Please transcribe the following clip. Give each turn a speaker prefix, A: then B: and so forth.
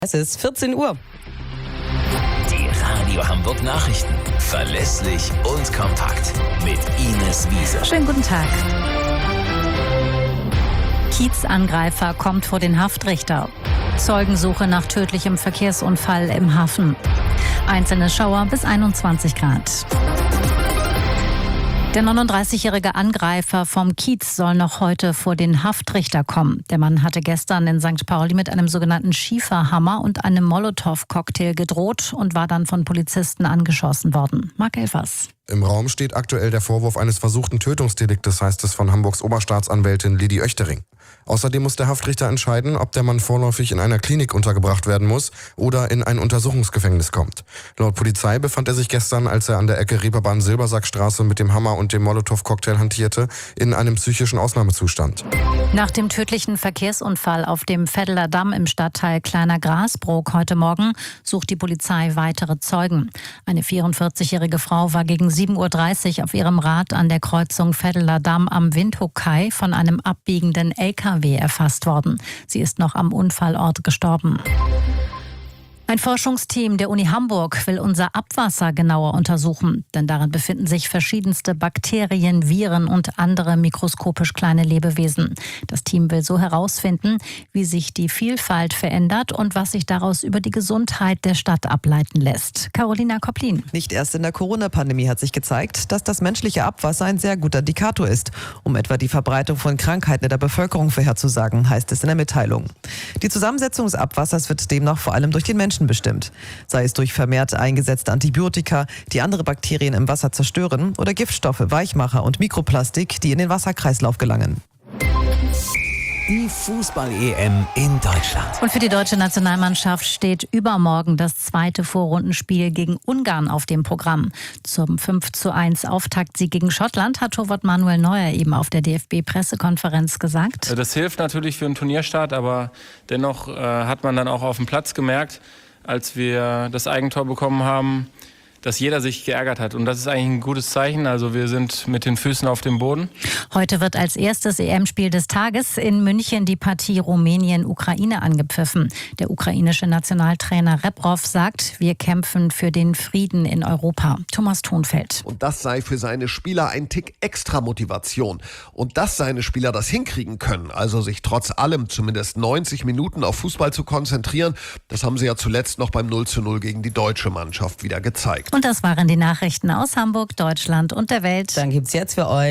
A: Es ist 14 Uhr.
B: Die Radio Hamburg Nachrichten. Verlässlich und kompakt. Mit Ines Wiese.
C: Schönen guten Tag. Kiezangreifer kommt vor den Haftrichter. Zeugensuche nach tödlichem Verkehrsunfall im Hafen. Einzelne Schauer bis 21 Grad. Der 39-jährige Angreifer vom Kiez soll noch heute vor den Haftrichter kommen. Der Mann hatte gestern in St. Pauli mit einem sogenannten Schieferhammer und einem Molotow-Cocktail gedroht und war dann von Polizisten angeschossen worden. Marc Elfers.
D: Im Raum steht aktuell der Vorwurf eines versuchten Tötungsdeliktes, heißt es von Hamburgs Oberstaatsanwältin Lidi Oechtering. Außerdem muss der Haftrichter entscheiden, ob der Mann vorläufig in einer Klinik untergebracht werden muss oder in ein Untersuchungsgefängnis kommt. Laut Polizei befand er sich gestern, als er an der Ecke Reeperbahn-Silbersackstraße mit dem Hammer und dem Molotow-Cocktail hantierte, in einem psychischen Ausnahmezustand.
C: Nach dem tödlichen Verkehrsunfall auf dem Veddeler Damm im Stadtteil Kleiner Grasbrook heute Morgen sucht die Polizei weitere Zeugen. Eine 44-jährige Frau war gegen 7.30 Uhr auf ihrem Rad an der Kreuzung Veddeler Damm am Windhoek-Kai von einem abbiegenden LKW erfasst worden. Sie ist noch am Unfallort gestorben. Ein Forschungsteam der Uni Hamburg will unser Abwasser genauer untersuchen, denn darin befinden sich verschiedenste Bakterien, Viren und andere mikroskopisch kleine Lebewesen. Das Team will so herausfinden, wie sich die Vielfalt verändert und was sich daraus über die Gesundheit der Stadt ableiten lässt. Carolina Kopplin.
A: Nicht erst in der Corona-Pandemie hat sich gezeigt, dass das menschliche Abwasser ein sehr guter Indikator ist, um etwa die Verbreitung von Krankheiten in der Bevölkerung vorherzusagen, heißt es in der Mitteilung. Die Zusammensetzung des Abwassers wird demnach vor allem durch den Menschen bestimmt. Sei es durch vermehrt eingesetzte Antibiotika, die andere Bakterien im Wasser zerstören, oder Giftstoffe, Weichmacher und Mikroplastik, die in den Wasserkreislauf gelangen.
B: Die Fußball-EM in Deutschland.
C: Und für die deutsche Nationalmannschaft steht übermorgen das zweite Vorrundenspiel gegen Ungarn auf dem Programm. Zum 5:1 Auftaktsieg gegen Schottland hat Torwart Manuel Neuer eben auf der DFB-Pressekonferenz gesagt.
E: Das hilft natürlich für einen Turnierstart, aber dennoch hat man dann auch auf dem Platz gemerkt, als wir das Eigentor bekommen haben, dass jeder sich geärgert hat. Und das ist eigentlich ein gutes Zeichen. Also wir sind mit den Füßen auf dem Boden.
C: Heute wird als erstes EM-Spiel des Tages in München die Partie Rumänien-Ukraine angepfiffen. Der ukrainische Nationaltrainer Rebrov sagt, wir kämpfen für den Frieden in Europa. Thomas Thonfeld.
F: Und das sei für seine Spieler ein Tick extra Motivation. Und dass seine Spieler das hinkriegen können, also sich trotz allem zumindest 90 Minuten auf Fußball zu konzentrieren, das haben sie ja zuletzt noch beim 0:0 gegen die deutsche Mannschaft wieder gezeigt.
C: Und das waren die Nachrichten aus Hamburg, Deutschland und der Welt.
A: Dann gibt's jetzt für euch